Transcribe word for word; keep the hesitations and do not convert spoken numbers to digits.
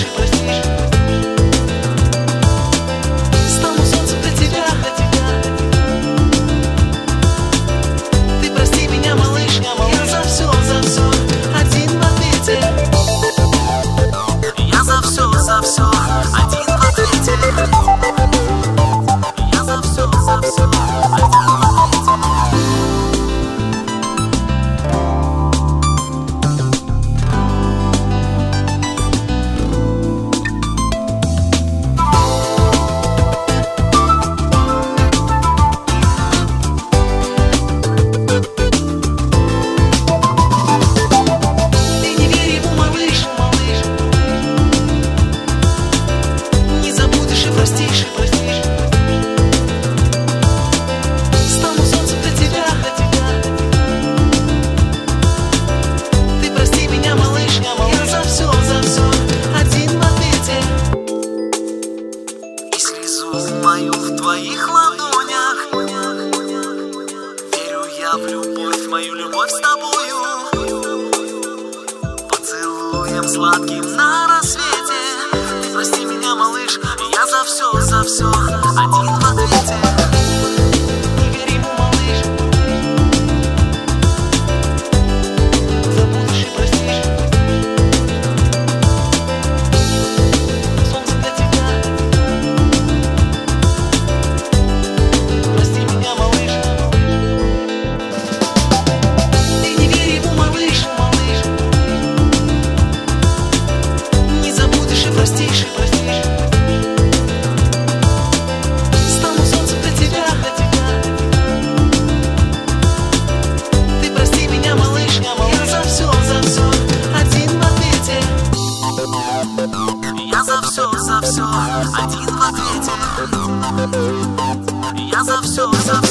Стану солнцем для тебя. Ты прости меня, малыш, я за все, за все один в ответе. Я за все, за все один в ответе. Я за все, за все один в ответе. Мою в твоих ладонях. Верю я в любовь, мою любовь с тобою. Поцелуем сладким на рассвете. Ты прости меня, малыш, я за все, за все один в ответе. Я за все, за все один в ответе. Я за все, за все.